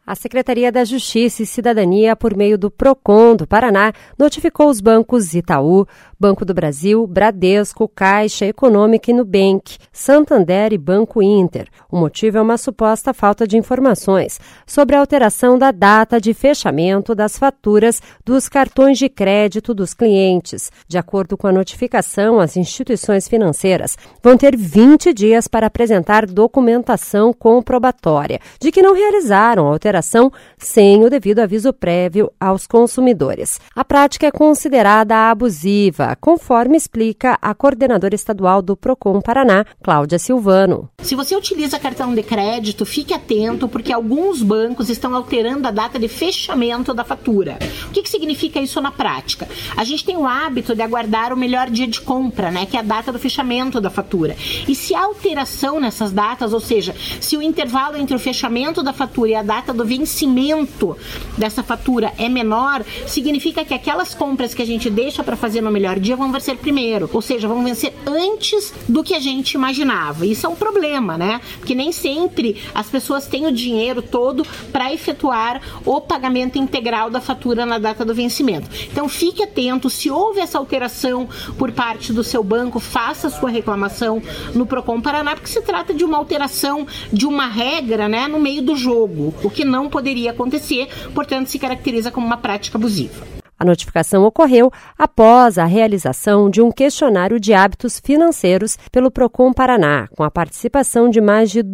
A Secretaria da Justiça e Cidadania, por meio do PROCON do Paraná, notificou os bancos Itaú, Banco do Brasil, Bradesco, Caixa Econômica e Nubank, Santander e Banco Inter. O motivo é uma suposta falta de informações sobre a alteração da data de fechamento das faturas dos cartões de crédito dos clientes. De acordo com a notificação, as instituições financeiras vão ter 20 dias para apresentar documentação comprobatória de que não realizaram a alteração sem o devido aviso prévio aos consumidores. A prática é considerada abusiva, conforme explica a coordenadora estadual do PROCON Paraná, Cláudia Silvano. Se você utiliza cartão de crédito, fique atento porque alguns bancos estão alterando a data de fechamento da fatura. O que significa isso na prática? A gente tem o hábito de aguardar o melhor dia de compra, que é a data do fechamento da fatura. E se há alteração nessas datas, ou seja, se o intervalo entre o fechamento da fatura e a data do vencimento dessa fatura é menor, significa que aquelas compras que a gente deixa para fazer no melhor dia vão vencer primeiro, ou seja, vão vencer antes do que a gente imaginava. Isso é um problema, Porque nem sempre as pessoas têm o dinheiro todo para efetuar o pagamento integral da fatura na data do vencimento. Então fique atento, se houve essa alteração por parte do seu banco, faça sua reclamação no PROCON Paraná, porque se trata de uma alteração de uma regra, no meio do jogo, o que não poderia acontecer, portanto se caracteriza como uma prática abusiva. A notificação ocorreu após a realização de um questionário de hábitos financeiros pelo PROCON Paraná, com a participação de mais de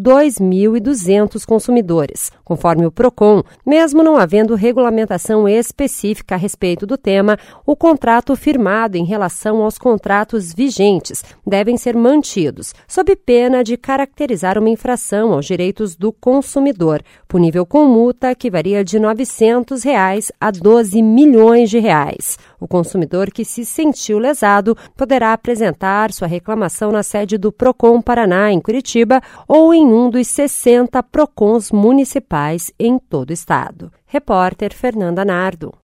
2.200 consumidores. Conforme o PROCON, mesmo não havendo regulamentação específica a respeito do tema, o contrato firmado em relação aos contratos vigentes devem ser mantidos, sob pena de caracterizar uma infração aos direitos do consumidor, punível com multa que varia de R$ 900 a 12 milhões de reais. O consumidor que se sentiu lesado poderá apresentar sua reclamação na sede do PROCON Paraná, em Curitiba, ou em um dos 60 PROCONs municipais em todo o estado. Repórter Fernanda Nardo.